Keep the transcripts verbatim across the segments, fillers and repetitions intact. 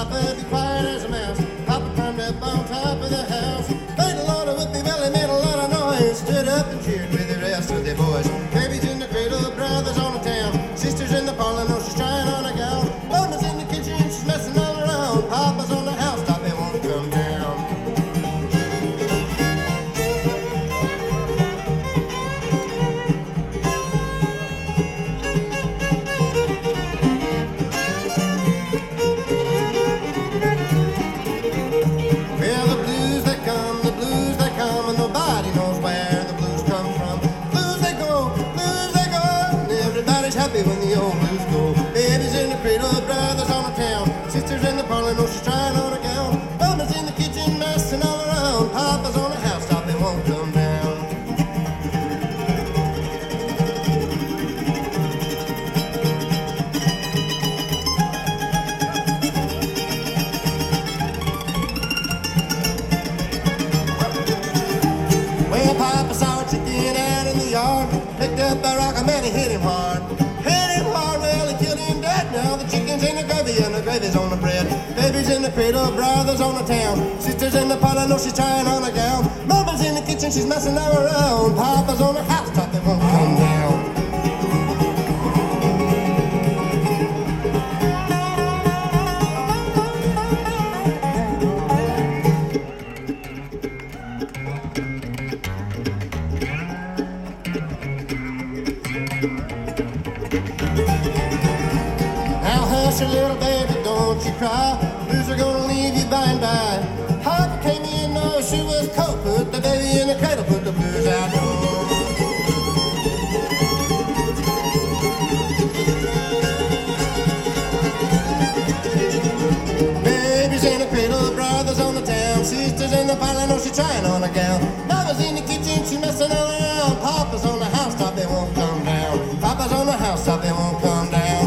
Papa, be quiet as a mouse. Papa climbed up on top of the house, made a lot of whoopee belly, made a lot of noise, stood up and cheered with the rest of the boys. Babies in the cradle, brothers on the town, sisters in the parlor, no, she's trying on a gown. Mama's in the kitchen, she's messing all around. Papa's on the housetop, they won't come down. Well, the blues they come, the blues they come, and nobody knows where the blues come from. Blues they go, blues they go, and everybody's happy when the old blues go. Babies in the cradle, brothers on the town, sisters in the parlor, no, she's trying on a gown. Mama's in the kitchen, messing all around. Papa's on the housetop, they won't come down. Well, Papa saw a chicken out in the yard, picked up a rock and man, he hit him hard. Hit him hard, well, he killed him dead. Now the chicken's in the gravy and the gravy's on the bread. Babies in the cradle, brothers on the town, sisters in the parlor, no, she's trying on a gown. Mama's in the kitchen, she's messing all around. Papa's on the housetop, they won't come down. Now hush a little baby, don't you cry. Blues are gonna leave you by and by. Papa came in, no shoe was coat, put the baby in the cradle, put the blues out. Babies in the cradle, brothers on the town, sisters in the parlor, no, she's trying on a gown. Mama's in the kitchen, she's messing all around. Papa's on the housetop, they won't come down. Papa's on the housetop, they won't come down.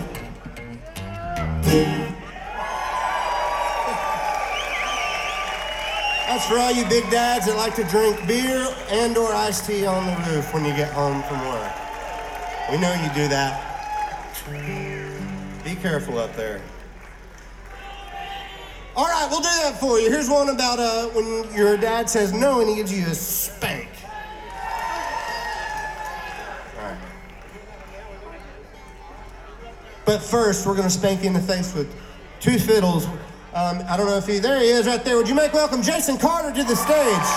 That's for all you big dads that like to drink beer and or iced tea on the roof when you get home from work. We know you do that. Be careful up there. All right, we'll do that for you. Here's one about uh, when your dad says no and he gives you a spank. All right. But first, we're gonna spank you in the face with two fiddles. Um, I don't know if he, there he is right there. Would you make welcome Jason Carter to the stage?